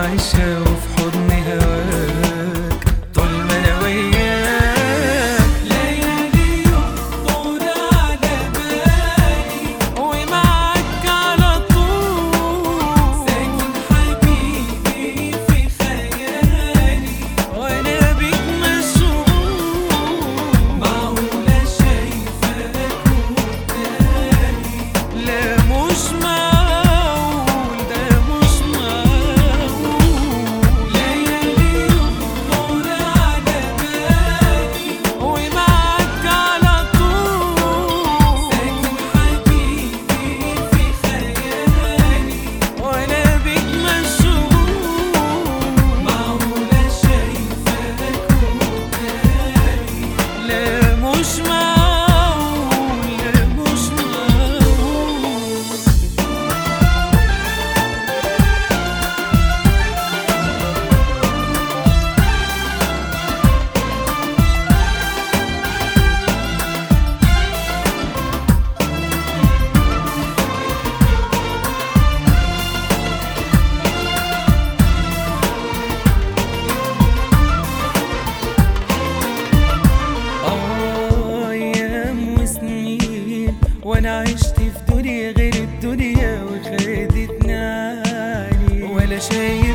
عايشة وفي حضن هواك طول ما انا وياك. ليالي يخطر على بالي ومعاك على طول، ساكن حبيبي في خيالي وانا بيك مشغول. معقولة شايفاك قدامي، لا مش معقول ده مش معقول. ليالي يخطر على بالي ومعاك على طول، ساكن حبيبي في خيالي وانا بيك مشغول. معقولة شايفاك قدامي، لا مش معقول لا مش معقول. أيام وسنين وأنا عشت في دنيا غير الدنيا وخدتني عالي، ولا شايف